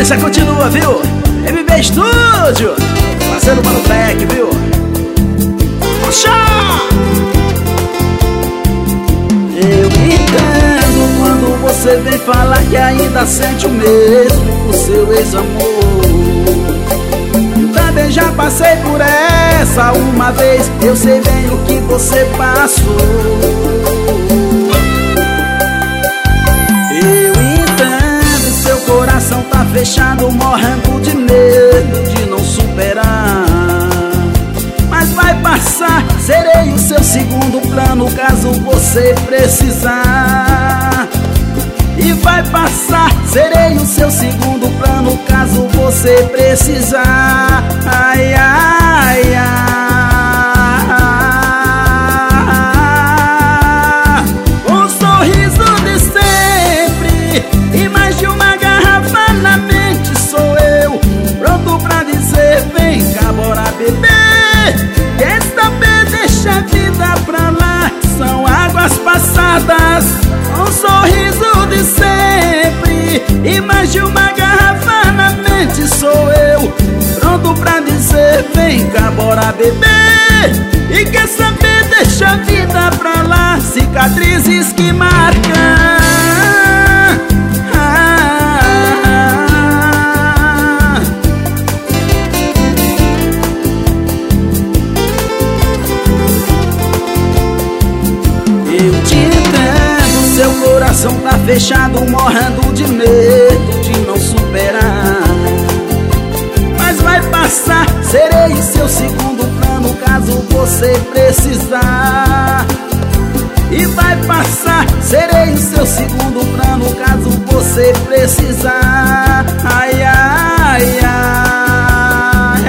sequência continua, viu? MB Studio, fazendo Mano Black, viu? Puxa! Eu entendo quando você vem falar que ainda sente o mesmo por seu ex-amor. Eu também já passei por essa uma vez, eu sei bem o que você passou. Eu entendo, seu coração tá fechado, morrendo de medo de não superar. Mas vai passar, serei o seu segundo plano caso você precisar. E vai passar, serei o seu segundo plano caso você precisar. Ai, ai, ai. Um sorriso de sempre e mais de uma garrafa na mente sou eu, pronto pra dizer vem cá, bora beber. Quer saber, deixa a vida pra lá, são águas passadas. Um sorriso de sempre e mais de uma garrafa na mente sou eu, pronto pra dizer vem cá, bora beber. E quer saber, deixa a vida pra lá, cicatrizes que marcam. Eu te entendo, seu coração tá fechado, morrendo de medo de não superar. Mas vai passar, serei seu segundo plano caso você precisar. E vai passar, serei o seu segundo plano caso você precisar. Ai, ai, ai,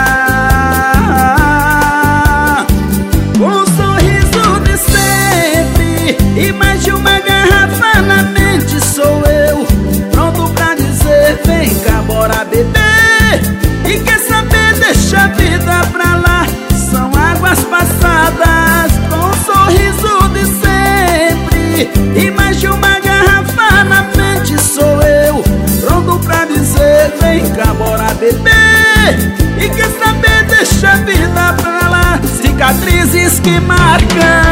ai. Um sorriso de sempre e mais de uma garrafa na mente sou eu, pronto pra dizer vem cá, bora beber. E quer saber, deixa a vida pra lá, são águas passadas. Com um sorriso de sempre e mais de uma garrafa na mente sou eu, pronto pra dizer vem cá, bora beber. E quer saber, deixa a vida pra lá, cicatrizes que marcam.